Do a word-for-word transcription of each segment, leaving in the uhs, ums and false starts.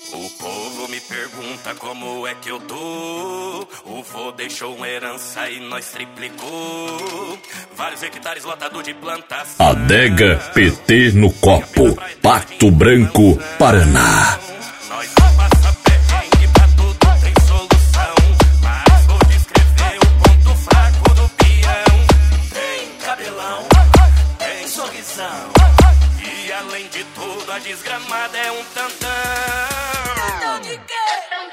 O povo me pergunta como é que eu tô. O vô deixou uma herança e nós triplicou. Vários hectares lotados de plantação. Adega P T no copo, Pato Branco, Paraná. Nós não passa perrengue, pra tudo tem solução. Mas vou descrever o ponto fraco do peão. Tem cabelão, tem sorrisão. E além de tudo, a desgramada é um tantão. Tantão de quê?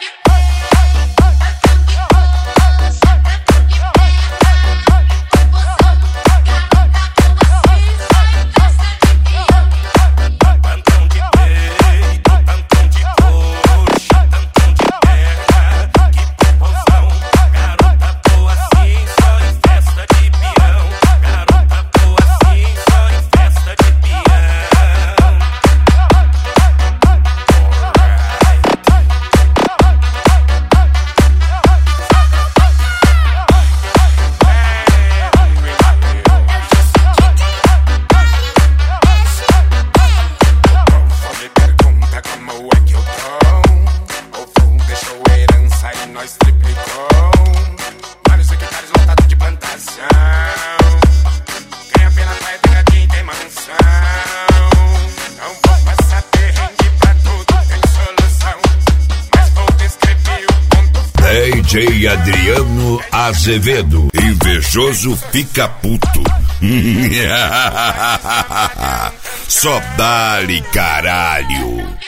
Nós triplicou, vários hectares lotados de plantação. Ganha pena praia, tem gatinho, tem mansão. Não vou passar perrengue, pra tudo tem solução. Mas vou descrever o ponto. D J Adriano Azevedo, invejoso fica puto. Só dá-lhe caralho.